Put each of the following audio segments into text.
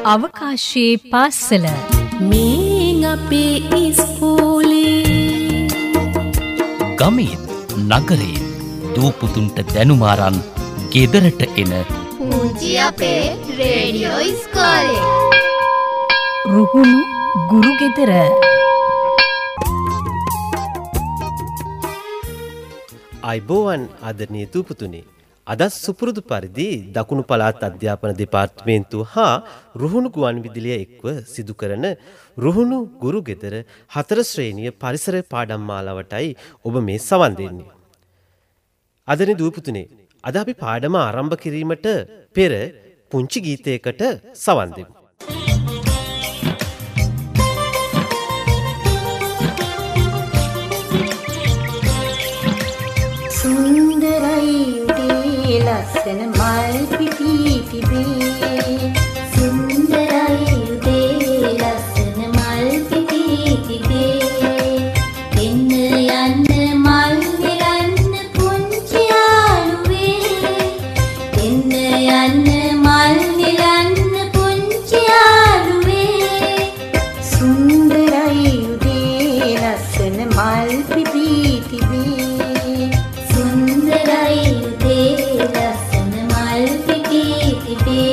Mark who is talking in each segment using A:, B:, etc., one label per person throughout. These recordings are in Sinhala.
A: අවකාශයේ පාසල
B: මේ අපේ ඉස්කෝලේ
C: ගමෙන් නගරයෙන් දූපුතුන්ට දැනුම අරන් ගෙදරට එන
D: පුංචි අපේ රේඩියෝ ඉස්කෝලේ
A: රුහුණු ගුරු ගෙදර
E: අයිබෝවන් ආදරණීය දූපුතුනි, අද සුපුරුදු පරිදි දකුණු පළාත් අධ්‍යාපන දෙපාර්තමේන්තුව හා රුහුණු ගුවන් විදුලිය එක්ව සිදු කරන රුහුණු ගුරු ගෙදර 4 ශ්‍රේණිය පරිසර පාඩම් මාලාවටයි ඔබ මේ සවන් දෙන්නේ. ආදරණීය දූපුතුනි, අද අපි පාඩම ආරම්භ කිරීමට පෙර පුංචි ගීතයකට සවන් දෙමු.
B: සුන්දරයි උදේ ලස්සන මල් පිපි තිබේ සුන්දරයි උදේ ලස්සන මල් පිපි තිබේ එන්න යන්න මල් නෙලන්න පුංචි යාළුවේ එන්න යන්න මල් නෙලන්න පුංචි යාළුවේ සුන්දරයි උදේ ලස්සන මල් පිපි තිබේ සුන්දරයි උදේ ලස්සන මල් පිපි තිබේ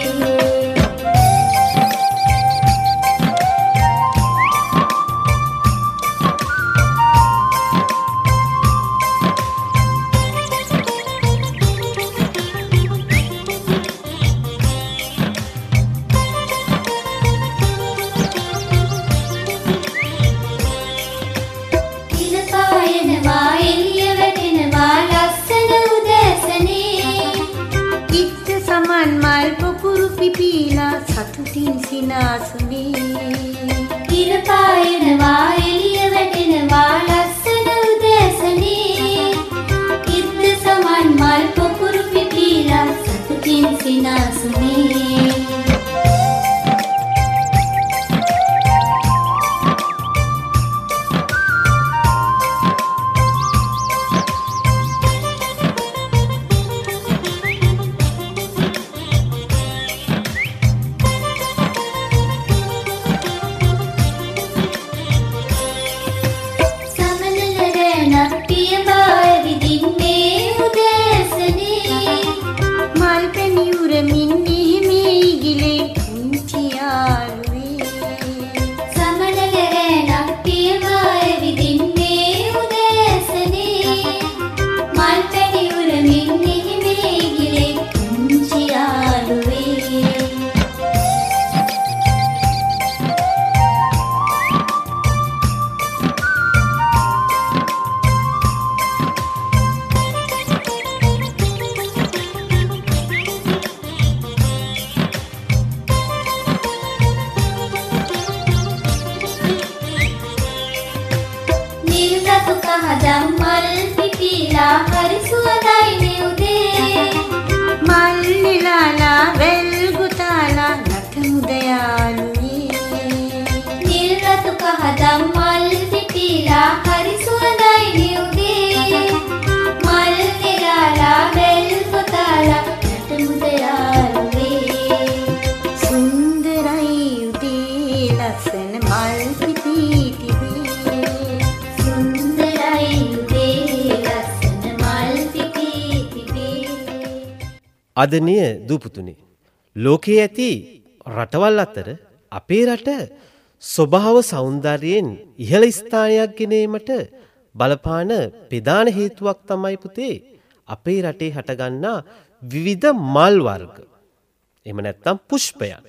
B: සතුටින් සිනාසුනේ ඉර පායනවා එළිය වැටෙනවා ලස්සන උදෑසනේ ඉද්ද සමන් මල් පොකුරු පිපිලා සතුටින් සිනාසුනේ
E: ආදරණීය දූපුතුනි, ලෝකයේ ඇති රටවල් අතර අපේ රට ස්වභාව සෞන්දර්යයෙන් ඉහළ ස්ථානයක් ගෙනීමට බලපාන ප්‍රධාන හේතුවක් තමයි පුතේ අපේ රටේ හටගන්නා විවිධ මල් වර්ග. එහෙම නැත්නම් පුෂ්පයන්.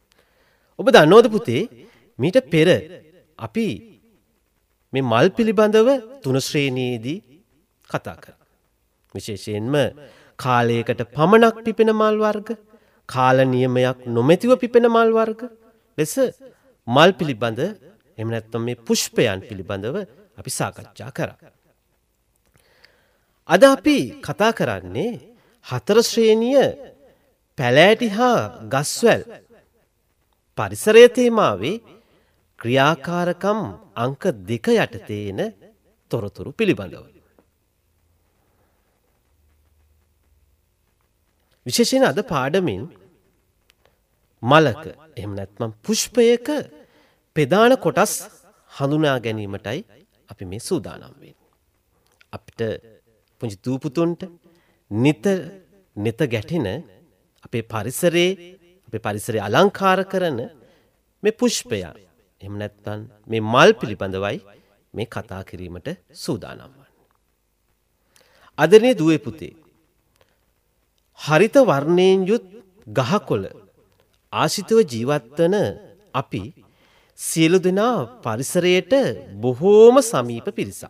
E: ඔබ දන්නවද පුතේ, මීට පෙර අපි මේ මල් පිළිබඳව 3 ශ්‍රේණියේදී කතා කරා. විශේෂයෙන්ම කාලයකට පමණක් පිපෙන මල් වර්ග, කාල නියමයක් නොමැතිව පිපෙන මල් වර්ග ලෙස මල් පිළිබඳ එහෙම නැත්නම් මේ පුෂ්පයන් පිළිබඳව අපි සාකච්ඡා කරා. අද අපි කතා කරන්නේ 4 ශ්‍රේණිය පැලෑටි හා ගස්වැල් පරිසරය තේමාවේ ක්‍රියාකාරකම් අංක 2 යටතේ එන තොරතුරු පිළිබඳව. විශේෂයෙන් අද පාඩමින් මලක එහෙම නැත්නම් පුෂ්පයක ප්‍රධාන කොටස් හඳුනා ගැනීමටයි අපි මේ සූදානම් වෙන්නේ. අපිට පුංචි දූපුතුන්ට නිත ගැටෙන අපේ පරිසරය අලංකාර කරන මේ පුෂ්පය එහෙම නැත්නම් මේ මල් පිළිබඳවයි මේ කතා කිරීමට සූදානම් වන්නේ. ආදරණීය දුවේ පුතේ, හරිත වර්ණයෙන් යුත් ගහකොළ ආශිතව ජීවත් වන අපි සියලු දෙනා පරිසරයට බොහෝම සමීප පිරිසක්.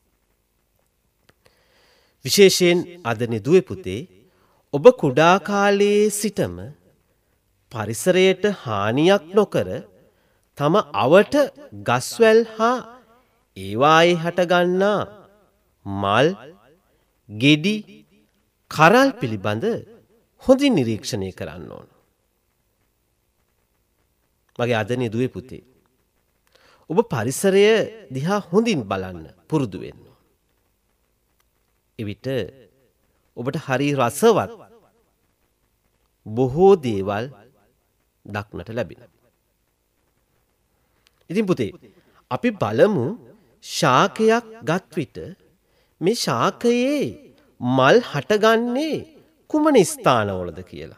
E: විශේෂයෙන් ආදරණීය දුවේ පුතේ, ඔබ කුඩා කාලයේ සිටම පරිසරයට හානියක් නොකර තම අවට ගස්වැල් හා ඒවායේ හටගන්නා මල්, ගෙඩි, කරල් පිළිබඳ හොඳින් නිරීක්ෂණය කරන්න ඕන. මගේ ආදරණීය දුවේ පුතේ, ඔබ පරිසරය දිහා හොඳින් බලන්න පුරුදු වෙන්න. එවිට ඔබට හරි රසවත් බොහෝ දේවල් දක්නට ලැබෙනවා. ඉතින් පුතේ, අපි බලමු ශාකයක් ගත් විට මේ ශාකයේ මල් හටගන්නේ කුමන ස්ථානවලද කියලා.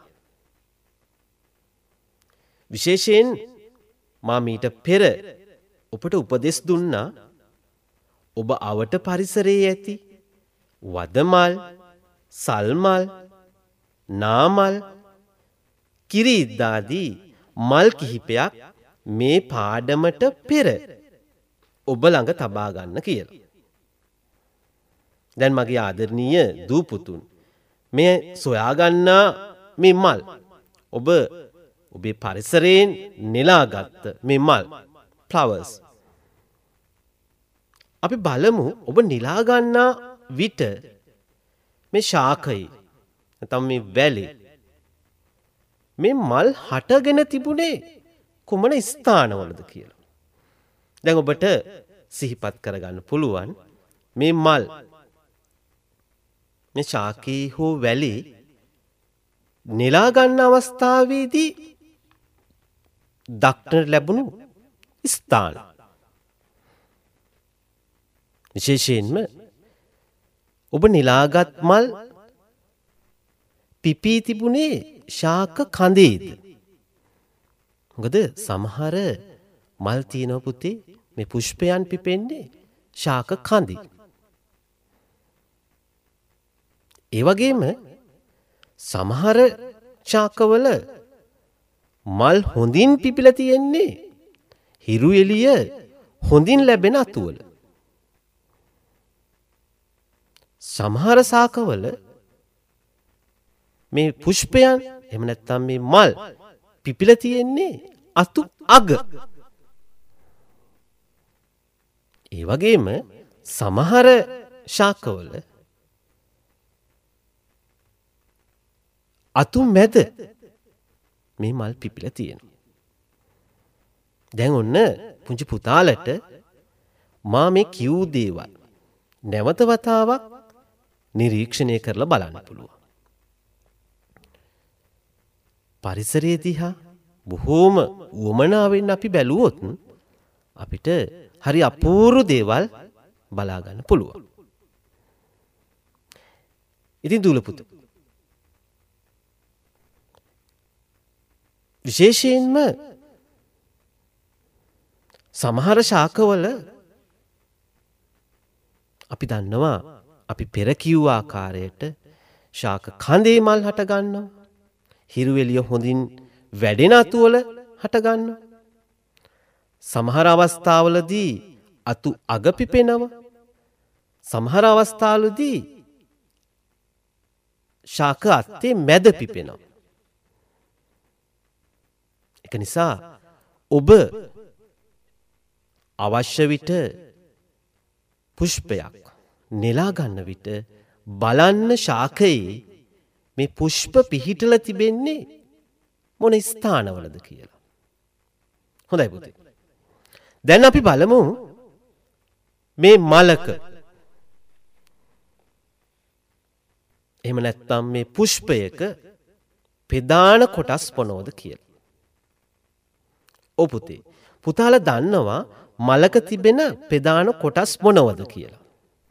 E: විශේෂයෙන් මා මීට පෙර ඔබට උපදෙස් දුන්නා ඔබ අවට පරිසරයේ ඇති වදමල්, සල්මල්, නාමල්, කිරිද්දාදී මල් කිහිපයක් මේ පාඩමට පෙර ඔබ ළඟ තබා ගන්න කියලා. දැන් මගේ ආදරණීය දූපුතුන්, මේ සොයාගන්නා මේ මල් ඔබේ පරිසරයෙන් නෙලාගත්ත මේ මල් flowers. අපි බලමු ඔබ නෙලා ගන්නා විට මේ ශාකයේ නැත්නම් මේ වැලේ මේ මල් හටගෙන තිබුණේ කුමන ස්ථානවලද කියලා. දැන් ඔබට සිහිපත් කරගන්න පුළුවන් මේ මල් මේ ශාකයේ හෝ වැලේ නෙලා ගන්න අවස්ථාවේදී දක්නට ලැබුණු ස්ථාන. විශේෂයෙන්ම ඔබ නෙලාගත් මල් පිපී තිබුණේ ශාක කඳේද? මොකද සමහර මල් තියෙනවා පුතේ මේ පුෂ්පයන් පිපෙන්නේ ශාක කඳේ. ඒ වගේම සමහර ශාකවල මල් හොඳින් පිපිලා තියෙන්නේ හිරු එළිය හොඳින් ලැබෙන අතුවල. සමහර ශාකවල මේ පුෂ්පයන් එහෙම නැත්නම් මේ මල් පිපිලා තියෙන්නේ අතු අග. ඒ වගේම සමහර ශාකවල අතු මැද මේ මල් පිපිලා තියෙනවා. දැන් ඔන්න පුංචි පුතාලට මා මේ කියූ දේවල් නැවත වතාවක් නිරීක්ෂණය කරලා බලන්න පුළුවන්. පරිසරයේ දිහා බොහෝම උවමනාවෙන් අපි බැලුවොත් අපිට හරි අපූර්ව දේවල් බලා ගන්න පුළුවන්. ඉතින් දූල පුතේ, විශේෂයෙන්ම සමහර ශාකවල අපි දන්නවා අපි පෙර කිව්ව ආකාරයට ශාක කඳේ මල් හට ගන්නවා. හිරු එළිය හොඳින් වැඩෙන අතුවල හට ගන්නවා. සමහර අවස්ථාවලදී අතු අග පිපෙනවා. සමහර අවස්ථාවලදී ශාක අත්තේ මැද පිපෙනවා. ඒක නිසා ඔබ අවශ්‍ය විට පුෂ්පයක් නෙලා ගන්න විට බලන්න ශාකයේ මේ පුෂ්ප පිහිටලා තිබෙන්නේ මොන ස්ථානවලද කියලා. හොඳයි පුතේ. දැන් අපි බලමු මේ මලක එහෙම නැත්නම් මේ පුෂ්පයක ප්‍රධාන කොටස් මොනවද කියලා. ඔව් පුතේ. පුතාලා දන්නවා මලක තිබෙන ප්‍රධාන කොටස් මොනවද කියලා?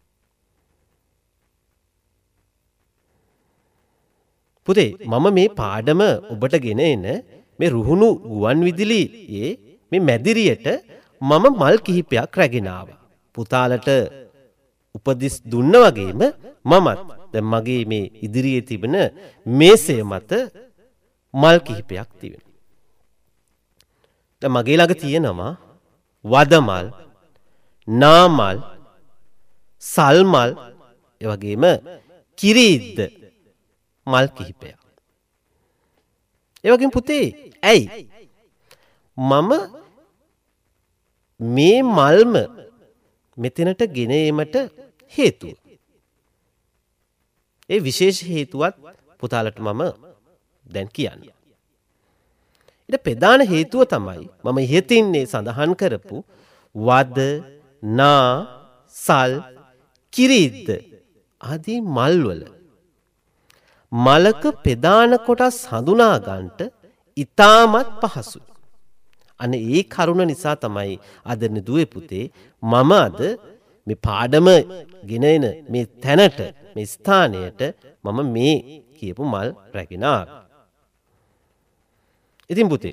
E: පුතේ මම මේ පාඩම ඔබට ගෙන එන මේ රුහුණු ගුවන් විදුලියේ මේ මැදිරියට මම මල් කිහිපයක් රැගෙන ආවා. පුතාලට උපදෙස් දුන්න වගේම මමත් දැන් මගේ මේ ඉදිරියේ තිබෙන මේසය මත මල් කිහිපයක් තිබෙනවා. දැන් මගේ ළඟ තියෙනවා වදමල්, නාමල්, සල්මල්, ඒ වගේම කිරිද්ද මල් කිහිපයක්. ඒ වගේම පුතේ ඇයි මම මේ මල්ම මෙතනට ගෙන ඒමට හේතුව? ඒ විශේෂ හේතුවත් පුතාලට මම දැන් කියන්න. ඊට ප්‍රධාන හේතුව තමයි මම ඉහතින්නේ සඳහන් කරපු වද, නා, සල්, කිරිද්ද ආදී මල්වල මලක ප්‍රධාන කොටස් හඳුනා ගන්නට ඉතාමත් පහසුයි. අනේ ඒ කරුණ නිසා තමයි ආදරණීය දුවේ පුතේ මම අද මේ පාඩම ගෙන එන මේ තැනට මේ ස්ථානයට මම මේ කියපු මල් රැගෙන ආවා. ඉතින් පුතේ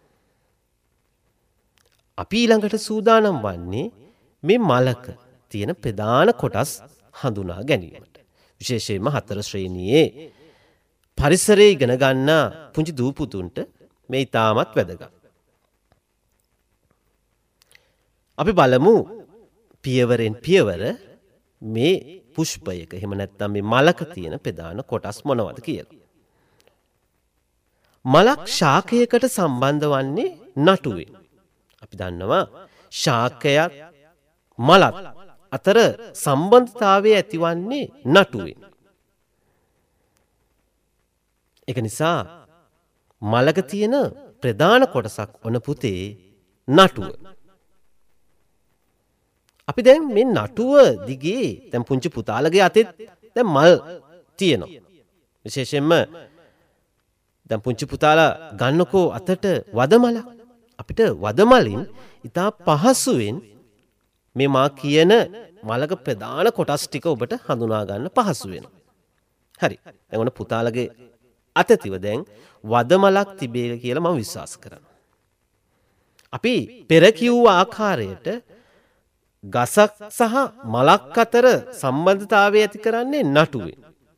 E: අපි ඊළඟට සූදානම් වන්නේ මේ මලක තියෙන ප්‍රධාන කොටස් හඳුනා ගැනීමට. විශේෂයෙන්ම 4 ශ්‍රේණියේ පරිසරයේ ඉගෙන ගන්න පුංචි දූ පුතුන්ට මේ ඉතාමත් වැදගත්. අපි බලමු පියවරෙන් පියවර මේ පුෂ්පයක එහෙම නැත්නම් මේ මලක තියෙන ප්‍රධාන කොටස් මොනවද කියලා. මලක් ශාකයකට සම්බන්ධ වන්නේ නටුවෙන්. අපි දන්නවා ශාකයත් මලත් අතර සම්බන්ධතාවය ඇතිවන්නේ නටුවෙන්. ඒක නිසා මලක තියෙන ප්‍රධාන කොටසක් වන පුතේ නටුව. අපි දැන් මේ නටුව දිගේ දැන් පුංචි පුතාලගේ අතේ දැන් මල් තියෙනවා. විශේෂයෙන්ම දැන් පුංචි පුතාලා ගන්නකෝ අතට වදමල. අපිට වදමලින් ඉතා පහසුවෙන් මේ මා කියන මලක ප්‍රධාන කොටස් ටික ඔබට හඳුනා ගන්න පහසු වෙනවා. හරි. දැන් ඔන්න පුතාලගේ අතතිව දැන් වදමලක් තිබේ කියලා මම විශ්වාස කරනවා. අපි පෙර කිව්ව ආකාරයට ගසක් සහ මලක් අතර සම්බන්ධතාවය ඇති කරන්නේ නටුවෙන්.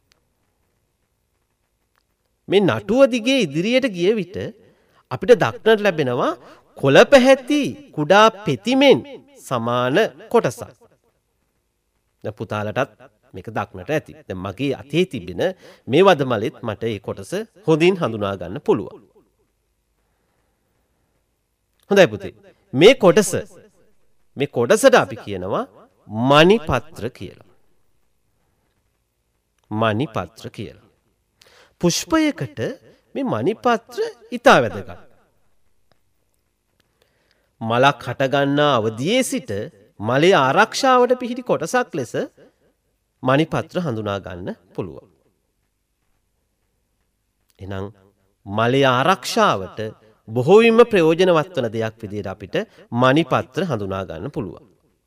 E: මේ නටුව දිගේ ඉදිරියට ගිය විට අපිට දක්නට ලැබෙනවා කොළ පැහැති කුඩා පෙතිමෙන් සමාන කොටසක්. දැන් පුතාලටත් මේක දක්නට ඇති. දැන් මගේ අතේ තිබෙන මේ වදමලෙත් මට මේ කොටස හොඳින් හඳුනා ගන්න පුළුවන්. හොඳයි පුතේ. මේ කොටසට අපි කියනවා මණිපත්‍ර කියලා. මණිපත්‍ර කියලා. පුෂ්පයකට මේ මණිපත්‍ර ඉතා වැදගත්. මලක් හටගන්නා අවදියේ සිට මලේ ආරක්ෂාවට පිහිටි කොටසක් ලෙස මණිපත්‍ර හඳුනා ගන්න පුළුවන්. එහෙනම් මලේ ආරක්ෂාවට බොහෝවින්ම ප්‍රයෝජනවත් වන දෙයක් විදිහට අපිට මණිපත්‍ර හඳුනා ගන්න පුළුවන්.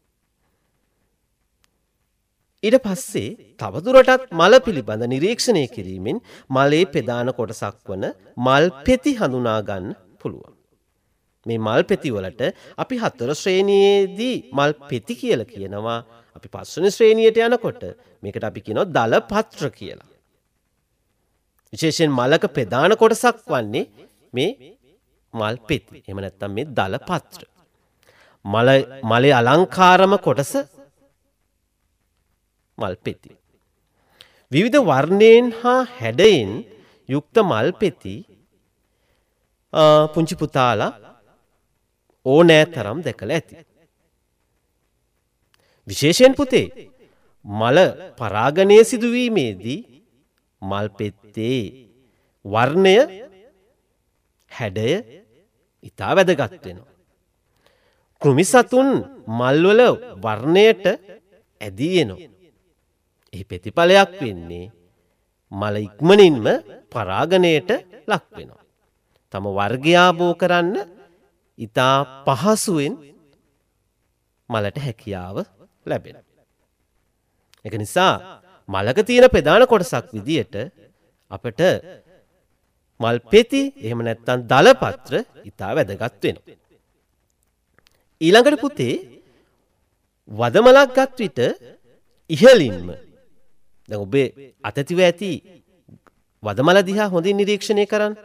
E: ඊට පස්සේ තවදුරටත් මල පිළිබඳ නිරීක්ෂණය කිරීමෙන් මලේ ප්‍රධාන කොටසක් වන මල් පෙති හඳුනා ගන්න පුළුවන්. මේ මල් පෙති වලට අපි 4 ශ්‍රේණියේදී මල් පෙති කියලා කියනවා. අපි 5 වෙනි ශ්‍රේණියට යනකොට මේකට අපි කියනවා දල පත්‍ර කියලා. විශේෂයෙන් මලක ප්‍රධාන කොටසක් වන්නේ මේ මල් පෙති. එහෙම නැත්නම් මේ දල පත්‍ර. මලේ අලංකාරම කොටස මල් පෙති. විවිධ වර්ණයෙන් හා හැඩයෙන් යුක්ත මල් පෙති පුංචි පුතාලා ඕනෑ තරම් දැකලා ඇති. විශේෂයෙන් පුතේ මල පරාගණය සිදුවීමේදී මල් පෙත්තේ වර්ණය හැඩය ඉතා වැදගත් වෙනවා. කෘමි සතුන් මල්වල වර්ණයට ඇදී එනවා. එහි ප්‍රතිඵලයක් වෙන්නේ මල ඉක්මනින්ම පරාගණයට ලක් වෙනවා. තම වර්ගය ආબો කරන්න ඊතා පහසුවෙන් මලට හැකියාව ලැබෙන. ඒක නිසා මලක තියෙන ප්‍රධාන කොටසක් විදියට අපට මල් පෙති එහෙම නැත්නම් දලපත්‍ර ඊතා වැදගත් වෙනවා. ඊළඟට පුතේ වදමලක් ගත් විට ඉහළින්ම දැන් ඔබේ අතතිව ඇති වදමල දිහා හොඳින් නිරීක්ෂණය කරන්න.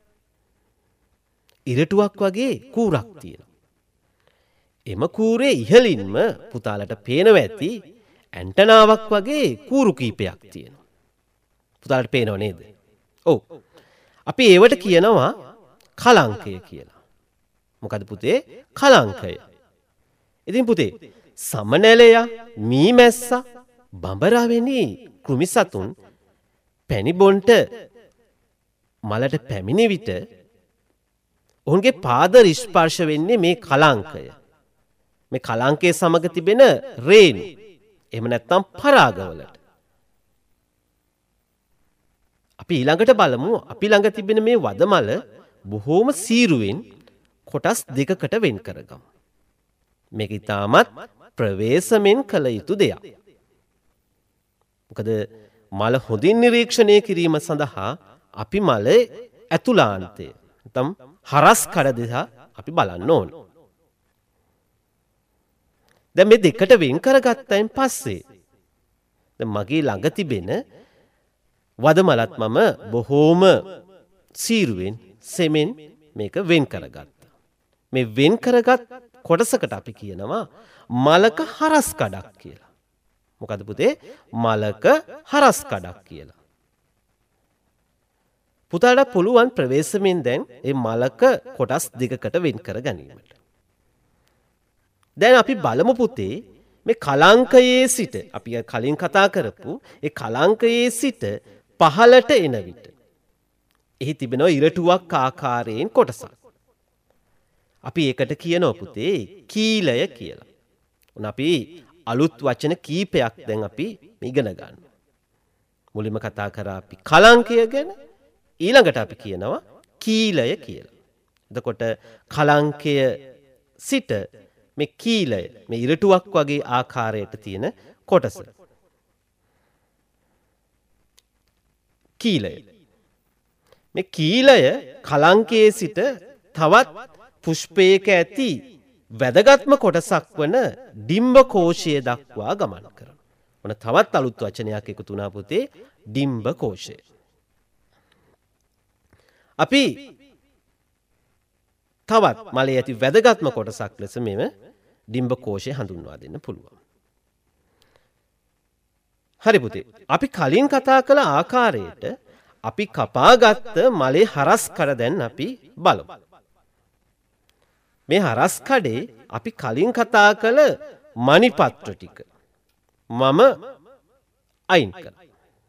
E: ඉරටුවක් වගේ කූරක් තියෙනවා. එම කූරේ ඉහළින්ම පුතාලට පේනවා ඇති ඇන්ටනාවක් වගේ කූරු කීපයක් තියෙනවා. පුතාලට පේනව නේද? ඔව්. අපි ඒවට කියනවා කලංකය කියලා. මොකද පුතේ? කලංකය. ඉතින් පුතේ සමනැලයා, මීමැස්සා, බඹරා වැනි කෘමි සතුන් පැණි බොන්ට මලට පැමිණි විට ඔවුන්ගේ පාද ස්පර්ශ වෙන්නේ මේ කලංකය. මේ කලංකයේ සමග තිබෙන රේණු එහෙම නැත්නම් පරාගවලට. අපි ඊළඟට බලමු අපි ළඟ තිබෙන මේ වදමල බොහෝම සීරුවෙන් කොටස් දෙකකට වෙන් කරගමු. මේක ඊටමත් ප්‍රවේශමෙන් කළ යුතු දෙයක්. මොකද මල හොඳින් නිරීක්ෂණය කිරීම සඳහා අපි මලේ ඇතුළාන්තය නැත්නම් හරස් කඩ දිහා අපි බලන්න ඕන. දැන් මේ දෙකට වෙන් කරගත්තයින් පස්සේ දැන් මගේ ළඟ තිබෙන වදමලත් මම බොහෝම සීරුවෙන් සෙමෙන් මේක වෙන් කරගත්තා. මේ වෙන් කරගත් කොටසකට අපි කියනවා මලක හරස් කඩක් කියලා. මොකද පුතේ? මලක හරස් කඩක් කියලා. පුතාට පුළුවන් ප්‍රවේශමෙන් දැන් මේ මලක කොටස් දෙකකට වෙන් කර ගැනීමට. දැන් අපි බලමු පුතේ මේ කලංකයේ සිට අපි කලින් කතා කරපු ඒ කලංකයේ සිට පහළට එන විට එහි තිබෙන ඉරටුවක් ආකාරයෙන් කොටසක්. අපි ඒකට කියනවා පුතේ කීලය කියලා. උන අපි අලුත් වචන කීපයක් දැන් අපි ඉගෙන ගන්නවා. මුලින්ම කතා කරා අපි කලංකය ගැන, ඊළඟට අපි කියනවා කීලය කියලා. එතකොට කලංකය සිට මේ කීලය මේ ඉරටුවක් වගේ ආකාරයට තියෙන කොටස. කීලය. මේ කීලය කලංකයේ සිට තවත් පුෂ්පයක ඇති වැදගත්ම කොටසක් වන ඩිම්බ කෝෂය දක්වා ගමන් කරනවා. ඔන්න තවත් අලුත් වචනයක් එකතු වුණා පුතේ ඩිම්බ කෝෂය. අපි තවත් මලේ ඇති වැදගත්ම කොටසක් ලෙස මෙම ඩිම්බ කෝෂය හඳුන්වා දෙන්න පුළුවන්. හරි පුතේ. අපි කලින් කතා කළ ආකාරයට අපි කපාගත්ත මලේ හරස් කඩ දැන් අපි බලමු. මේ හරස් කඩේ අපි කලින් කතා කළ මණිපත්‍ර ටික මම අයින් කළා.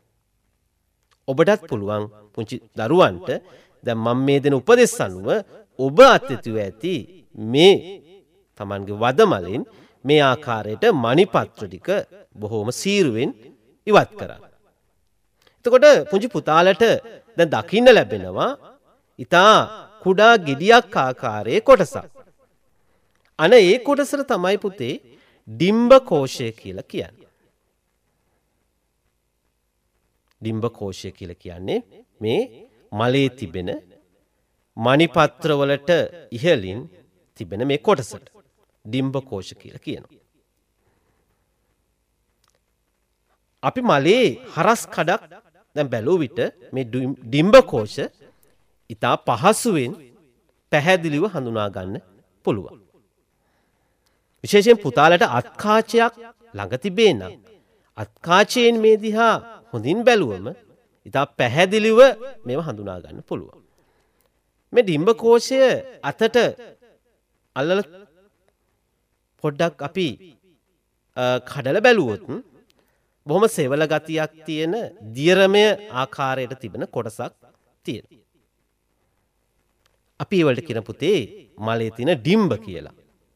E: ඔබටත් පුළුවන් පුංචි දරුවන්ට දැන් මම මේ දෙන උපදෙස් අනුව ඔබ අත්‍යතුව ඇති මේ Tamanගේ වදමලෙන් මේ ආකාරයට මණිපත්‍ර ටික බොහොම සීරුවෙන් ඉවත් කරන්න. එතකොට පුංචි පුතාලට දැන් දකින්න ලැබෙනවා ඊටා කුඩා ගෙඩියක් ආකාරයේ කොටසක්. අන ඒ කොටසට තමයි පුතේ ඩිම්බ කෝෂය කියලා කියන්නේ. ඩිම්බ කෝෂය කියලා කියන්නේ මේ මලේ තිබෙන මණිපත්‍ර වලට ඉහළින් තිබෙන මේ කොටසට ඩිම්බ කෝෂ කියලා කියනවා. අපි මලේ හරස් කඩක් දැන් බැලුව විට මේ ඩිම්බ කෝෂ ඊටා පහසුවෙන් පැහැදිලිව හඳුනා ගන්න පුළුවන්. විශේෂයෙන් පුතාලට අත්කාචයක් ළඟ තිබේ නම් අත්කාචයෙන් මේ දිහා හොඳින් බැලුවම ඊටා පැහැදිලිව මේව හඳුනා ගන්න පුළුවන්. මේ ඩිම්බ කෝෂය අතට අල්ලලා පොඩ්ඩක් අපි කඩලා බැලුවොත් බොහොම සෙවල ගතියක් තියෙන දියරමය ආකාරයට තිබෙන කොටසක් තියෙනවා. අපි ඒවලට කියන පුතේ මලේ තියෙන ඩිම්බ කියලා.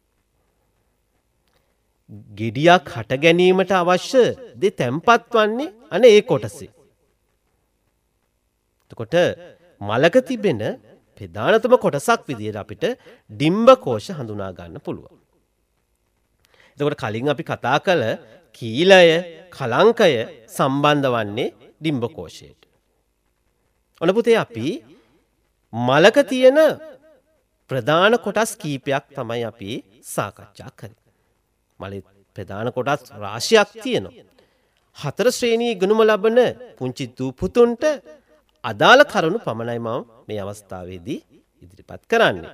E: ගෙඩියක් හට ගැනීමට අවශ්‍ය දේ තැම්පත් වන්නේ අනේ ඒ කොටසේ. එතකොට මලක තිබෙන ප්‍රධානතම කොටසක් විදිහට අපිට ඩිම්බ කෝෂ හඳුනා ගන්න පුළුවන්. එතකොට කලින් අපි කතා කළ කීලය කලංකය සම්බන්ධ වන්නේ ඩිම්බ කෝෂයට. ඔන්න පුතේ අපි මලක තියෙන ප්‍රධාන කොටස් කීපයක් තමයි අපි සාකච්ඡා කරන්නේ. මලේ ප්‍රධාන කොටස් රාශියක් තියෙනවා. 4 ශ්‍රේණී ඉගෙනුම ලබන පුංචි දූ පුතුන්ට අදාළ කරුණු පමණයි මම මේ අවස්ථාවේදී ඉදිරිපත් කරන්නේ.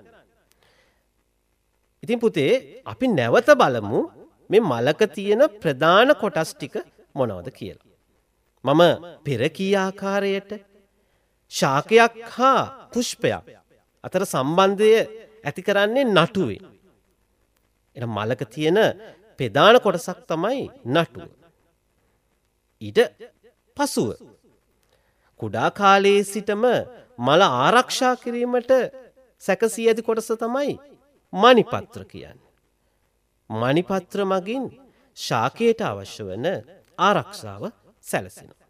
E: ඉතින් පුතේ අපි නැවත බලමු මේ මලක තියෙන ප්‍රධාන කොටස් ටික මොනවද කියලා. මම පෙර කී ආකාරයට ශාකයක් හා පුෂ්පයක් අතර සම්බන්ධය ඇති කරන්නේ නටුවෙන්. එහෙනම් මලක තියෙන ප්‍රධාන කොටසක් තමයි නටුව. ඊට පසුව කුඩා කාලයේ සිටම මල ආරක්ෂා කිරීමට සැකසී ඇති කොටස තමයි මණිපත්‍ර කියන්නේ. මණිපත්‍ර මගින් ශාකයට අවශ්‍ය වන ආරක්ෂාව සැලසෙනවා.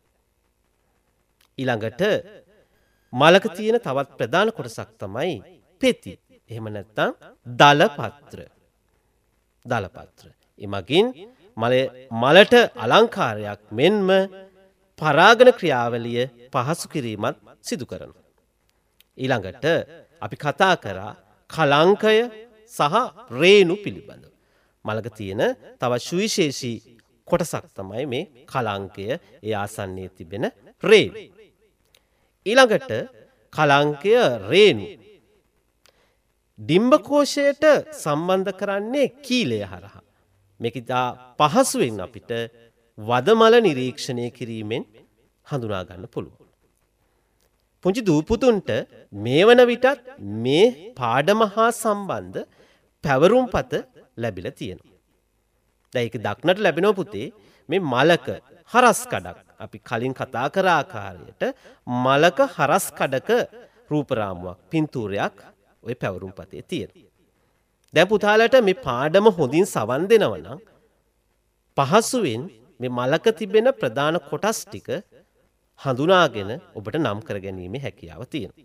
E: ඊළඟට මලක තියෙන තවත් ප්‍රධාන කොටසක් තමයි පෙති. එහෙම නැත්නම් දලපත්‍ර. දලපත්‍ර. එමගින් මලට අලංකාරයක් මෙන්ම පරාගන ක්‍රියාවලිය පහසු කිරීමත් සිදු කරනවා. ඊළඟට අපි කතා කරා කලංකය සහ රේණු පිළිබඳව. මලක තියෙන තවත් සුවිශේෂී කොටසක් තමයි මේ කලංකය, ඒ ආසන්නයේ තිබෙන රේණු. ඊළඟට කලංකය රේණු ඩිම්බ කෝෂයට සම්බන්ධ කරන්නේ කීලය හරහා. මේක ඉතා පහසුවෙන් අපිට වදමල නිරීක්ෂණය කිරීමෙන් හඳුනා ගන්න පුළුවන්. පුංචි දූපුතුන්ට මේ වන විටත් මේ පාඩම හා සම්බන්ධ පැවරුම්පත ලැබිලා තියෙනවා. දැන් ඒක දක්නට ලැබෙනවා පුතේ මේ මලක හරස් කඩක්. අපි කලින් කතා කර ආකාරයට මලක හරස් කඩක රූප රාමුවක් පින්තූරයක් ওই පැවරුම්පතේ තියෙනවා. දැන් පුතාලට මේ පාඩම හොඳින් සවන් දෙනවා නම් පහසුවෙන් මේ මලක තිබෙන ප්‍රධාන කොටස් ටික හඳුනාගෙන ඔබට නම් කර ගැනීමේ හැකියාව තියෙනවා.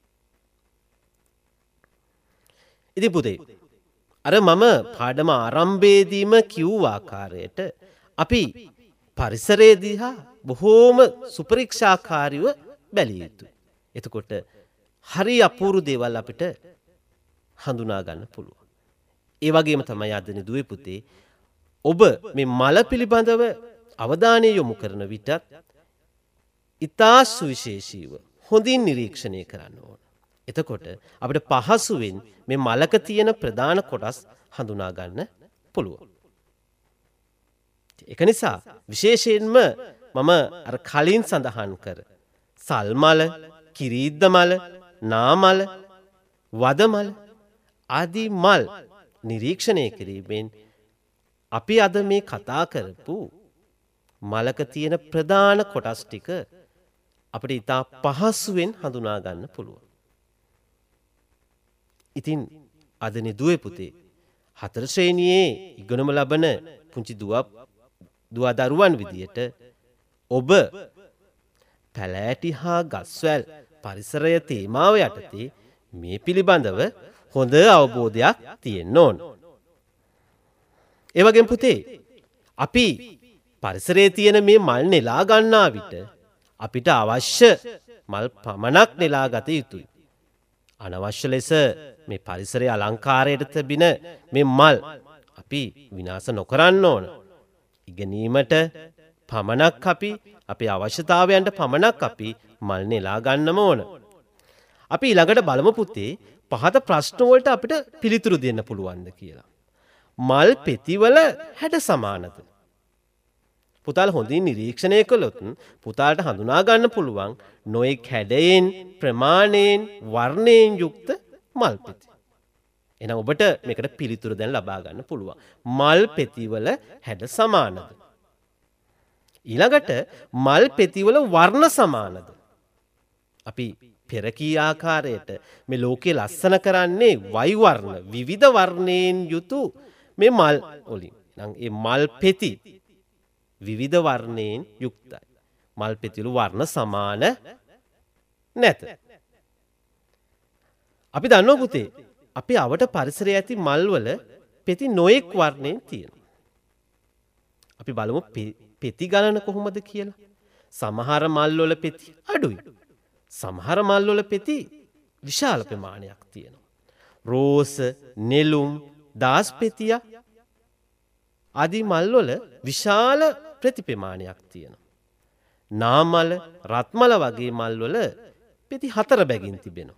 E: ඉතින් පුතේ අර මම පාඩම ආරම්භයේදීම කිව්ව ආකාරයට අපි පරිසරය දිහා බොහෝම සුපරීක්ෂාකාරීව බැලිය යුතුයි. එතකොට හරි අපූර්ව දේවල් අපිට හඳුනා ගන්න පුළුවන්. ඒ වගේම තමයි අදනේ දුවේ පුතේ ඔබ මේ මල පිළිබඳව අවධානය යොමු කරන විටත් ඉතා සුවිශේෂීව හොඳින් නිරීක්ෂණය කරන්න ඕන. එතකොට අපිට පහසුවෙන් මේ මලක තියෙන ප්‍රධාන කොටස් හඳුනා ගන්න පුළුවන්. ඒක නිසා විශේෂයෙන්ම මම අර කලින් සඳහන් කර සල් මල, කිරීද්ද මල, නාමල, වදමල ආදී මල් නිරීක්ෂණය කිරීමෙන් අපි අද මේ කතා කරපු මලක තියෙන ප්‍රධාන කොටස් ටික අපිට ඉතා පහසුවෙන් හඳුනා ගන්න පුළුවන්. ඉතින් අදනේ දුවේ පුතේ 4 ශ්‍රේණියේ ඉගෙනුම ලබන පුංචි දුව දරුවන් විදියට ඔබ පැලෑටි හා ගස්වැල් පරිසරය තේමාව යටතේ මේ පිළිබඳව හොඳ අවබෝධයක් තියෙන්න ඕන. ඒ වගේම පුතේ අපි පරිසරයේ තියෙන මේ මල් නෙලා ගන්නා විට අපිට අවශ්‍ය මල් පමණක් නෙලා ගත යුතුයි. අනවශ්‍ය ලෙස මේ පරිසරයේ අලංකාරයට තිබෙන මේ මල් අපි විනාශ නොකරන්න ඕන. ඉගෙනීමට පමණක් අපේ අවශ්‍යතාවයන්ට පමණක් අපි මල් නෙලා ගන්නම ඕන. අපි ඊළඟට බලමු පුතේ පහත ප්‍රශ්න වලට අපිට පිළිතුරු දෙන්න පුළුවන්ද කියලා. මල් පෙතිවල හැඩ සමානද? පුතාල හොඳින් නිරීක්ෂණය කළොත් පුතාලට හඳුනා ගන්න පුළුවන් නොයෙක් හැඩයෙන්, ප්‍රමාණයෙන්, වර්ණයෙන් යුක්ත මල් පෙති. එහෙනම් ඔබට මේකට පිළිතුරු දැන් ලබා ගන්න පුළුවන්. මල් පෙතිවල හැඩ සමානද? ඊළඟට මල් පෙතිවල වර්ණ සමානද? අපි පෙර කී ආකාරයට මේ ලෝකේ ලස්සන කරන්නේ වෛවර්ණ විවිධ වර්ණයෙන් යුතු මේ මල් වලින්. නම් මේ මල් පෙති විවිධ වර්ණයෙන් යුක්තයි. මල් පෙතිවල වර්ණ සමාන නැත. අපි දන්නවා පුතේ අපි අවට පරිසරයේ ඇති මල්වල පෙති නොයෙක් වර්ණයෙන් තියෙනවා. අපි බලමු පෙති ගණන කොහොමද කියලා. සමහර මල්වල පෙති අඩුයි. සමහර මල්වල පෙති විශාල ප්‍රමාණයක් තියෙනවා. රෝස, නෙළුම්, දාස් පෙතිය ආදී මල්වල විශාල ප්‍රතිප්‍රමාණයක් තියෙනවා. නාමල, රත්මල වගේ මල්වල පෙති 4 බැගින් තිබෙනවා.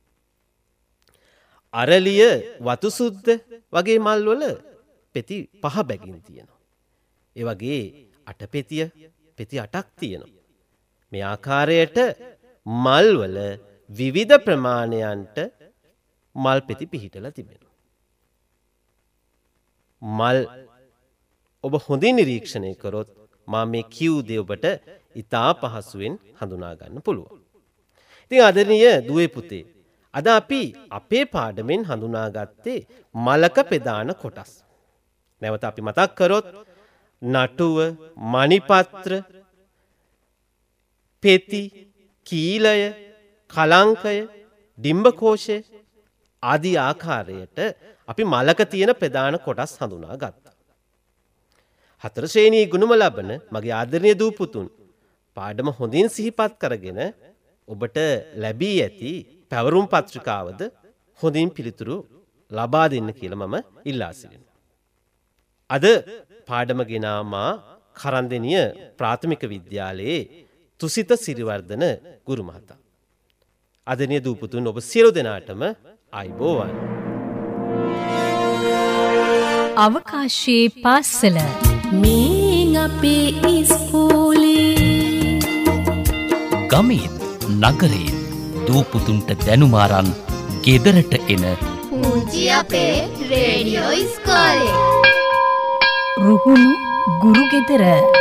E: අරලිය, වතුසුද්ද වගේ මල්වල පෙති 5 බැගින් තියෙනවා. ඒ වගේ අටපෙතිය පෙති 8ක් තියෙනවා. මේ ආකාරයට මල්වල විවිධ ප්‍රමාණයන්ට මල් පෙති පිහිටලා තිබෙනවා. මල් ඔබ හොඳින් නිරීක්ෂණය කරොත් මා මේ කියූ දේ ඔබට ඉතා පහසුවෙන් හඳුනා ගන්න පුළුවන්. ඉතින් ආදරණීය දුවේ පුතේ, අද අපි අපේ පාඩමෙන් හඳුනාගත්තේ මලක ප්‍රධාන කොටස්. නැවත අපි මතක් කරොත් නටුව, මණිපත්‍ර, පෙති, කීලය, කලංකය, ඩිම්බකෝෂය ආදී ආකාරයට අපි මලක තියෙන ප්‍රධාන කොටස් හඳුනා ගත්තා. 4 ශ්‍රේණියේ ගුණම ලබන මගේ ආදරණීය දූ පුතුන් පාඩම හොඳින් සිහිපත් කරගෙන ඔබට ලැබී ඇති පැවරුම් පත්‍රිකාවද හොඳින් පිළිතුරු ලබා දෙන්න කියලා මම ඉල්ලා සිටිනවා. අද පාඩම ගෙනා මා කරන්දෙනිය ප්‍රාථමික විද්‍යාලයේ තුසිත සිරිවර්ධන ගුරු මහතා. ආදරණීය දූ පුතුන් ඔබ සියලු දෙනාටම ආයුබෝවන්.
A: අවකාශයේ පාසල
B: මේ අපේ ඉස්කෝලේ
C: ගමෙන් නගරයෙන් දූපුතුන්ට දැනුමාරන් ගෙදරට එන
D: පුංචි අපේ රේඩියෝ ඉස්කෝලේ.
A: රුහුණු ගුරු ගෙදර